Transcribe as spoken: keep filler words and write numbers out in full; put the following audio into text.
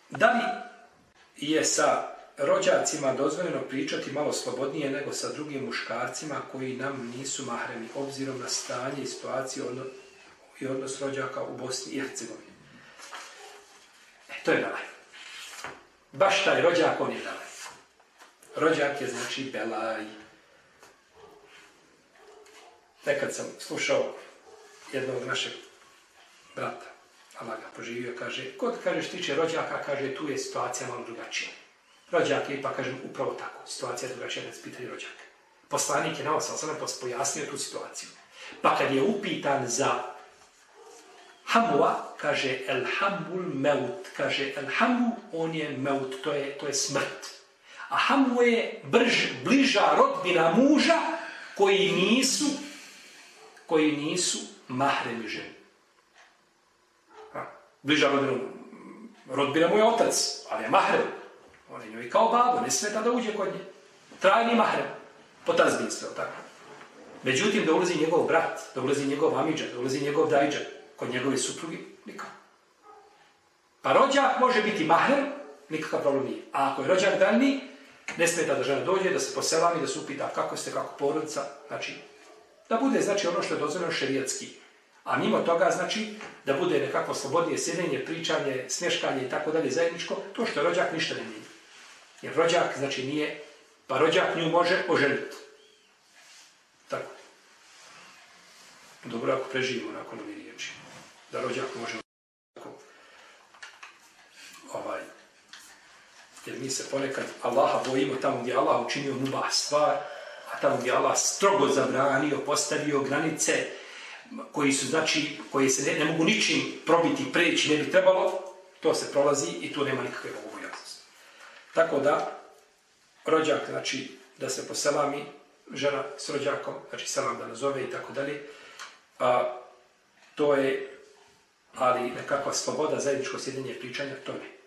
Da li je sa rođacima dozvoljeno pričati malo slobodnije nego sa drugim muškarcima koji nam nisu mahremi, obzirom na stanje i situaciju i odnos rođaka u Bosni i Hercegovini? E, to je dalej. Baš taj rođak, on je dalej. Rođak je znači belaj. Nekad sam slušao jednog našeg brata, Allah ga poživio, kaže, kod, kaže, štiče rođaka, kaže, tu je situacija malo drugačija. Rođak je ipak, kažem, upravo tako. Situacija je drugačija da se pitali rođaka. Poslanik je na osam sam pojasnio tu situaciju. Pa kad je upitan za Hamua, kaže, el hamul meut, kaže, el hamu, on je meut, to je, to je smrt. A Hamu je brž, bliža rodbina muža koji nisu, koji nisu mahremi ženi. Bliža rodbina, rodbina mu je otac, ali je mahrem. On je njoj kao babo, ne smeta da uđe kod nje. Trajni mahrem, po tazbinstvu, tako. Međutim, da ulazi njegov brat, da ulazi njegov amidža, da ulazi njegov dajđa, kod njegove supruge, nikako. Pa rođak može biti mahrem, nikakav problem nije. A ako je rođak daljni, ne smeta da žena dođe, da se poselami, da se upita kako ste, kako porodica, znači, da bude, znači, ono što je dozvoljeno šerijatski. A mimo toga, znači, da bude nekako slobodnije sjedenje, pričanje, smješkanje i tako dalje zajedničko, to što je rođak ništa ne mijenja. Jer rođak, znači, nije, pa rođak nju može oženiti. Tako. Dobro ako preživimo nakon ovih riječi. Da rođak može tako. Ovaj. Jer mi se ponekad Allaha bojimo tamo gdje Allah učinio mubah stvar, a tamo gdje Allah strogo zabranio, postavio granice koji su, znači, koji se ne, ne mogu ničim probiti, preći, ne bi trebalo, to se prolazi i tu nema nikakve bogobojaznosti. Tako da, rođak, znači, da se poselami, žena s rođakom, znači selam da nazove i tako dalje, a to je, ali nekakva sloboda, zajedničko sjedenje pričanja, to ne.